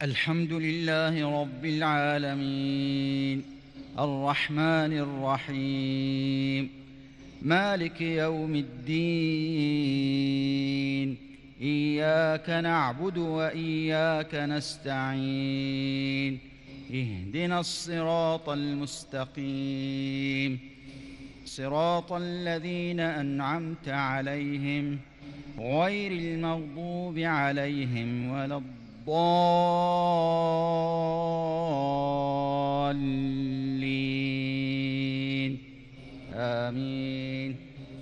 الحمد لله رب العالمين الرحمن الرحيم مالك يوم الدين إياك نعبد وإياك نستعين اهدنا الصراط المستقيم صراط الذين أنعمت عليهم غير المغضوب عليهم ولا الضالين آمين.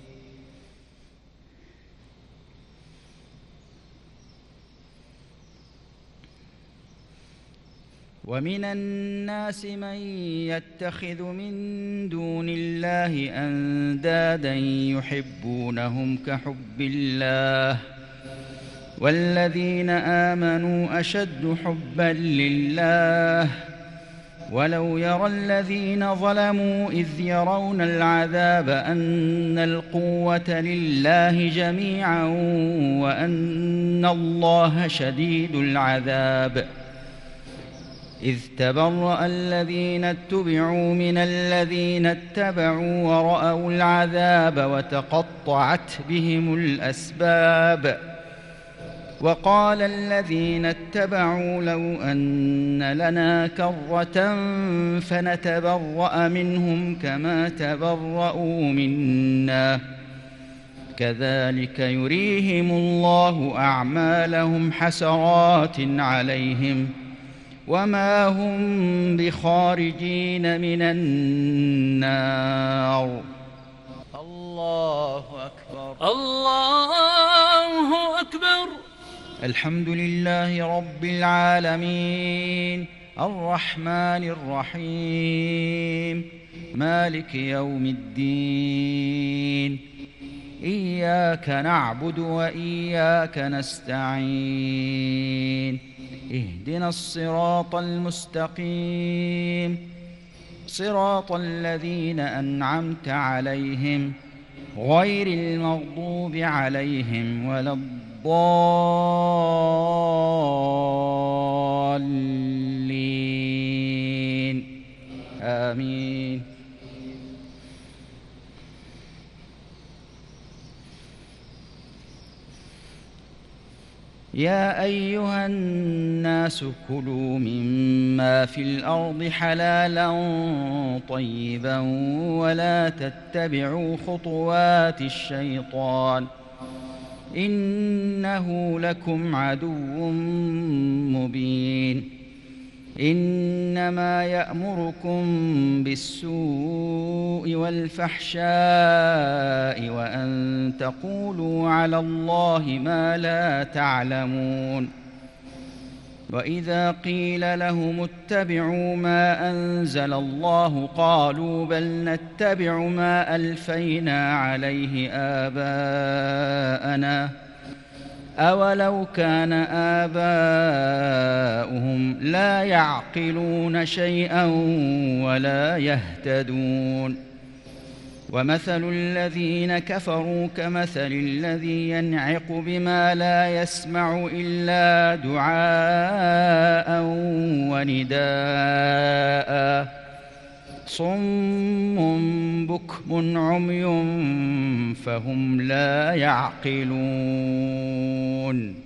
ومن الناس من يتخذ من دون الله أندادا يحبونهم كحب الله والذين آمنوا أشد حبا لله ولو يرى الذين ظلموا إذ يرون العذاب أن القوة لله جميعا وأن الله شديد العذاب إذ تبرأ الذين اتبعوا من الذين اتبعوا ورأوا العذاب وتقطعت بهم الأسباب وقال الذين اتبعوا لو أن لنا كرة فنتبرأ منهم كما تبرأوا منا كذلك يريهم الله أعمالهم حسرات عليهم وما هم بخارجين من النار. الله أكبر الله أكبر. الحمد لله رب العالمين الرحمن الرحيم مالك يوم الدين إياك نعبد وإياك نستعين اهدنا الصراط المستقيم صراط الذين أنعمت عليهم غير المغضوب عليهم ولا الضالين آمين. يا أيها الناس كلوا مما في الأرض حلالا طيبا ولا تتبعوا خطوات الشيطان إنه لكم عدو مبين. إنما يأمركم بالسوء والفحشاء وأن تقولوا على الله ما لا تعلمون. وإذا قيل لهم اتبعوا ما أنزل الله قالوا بل نتبع ما ألفينا عليه آباءنا أولو كان آباؤهم لا يعقلون شيئا ولا يهتدون. ومثل الذين كفروا كمثل الذي ينعق بما لا يسمع إلا دعاء ونداء صم بكم عمي فهم لا يعقلون.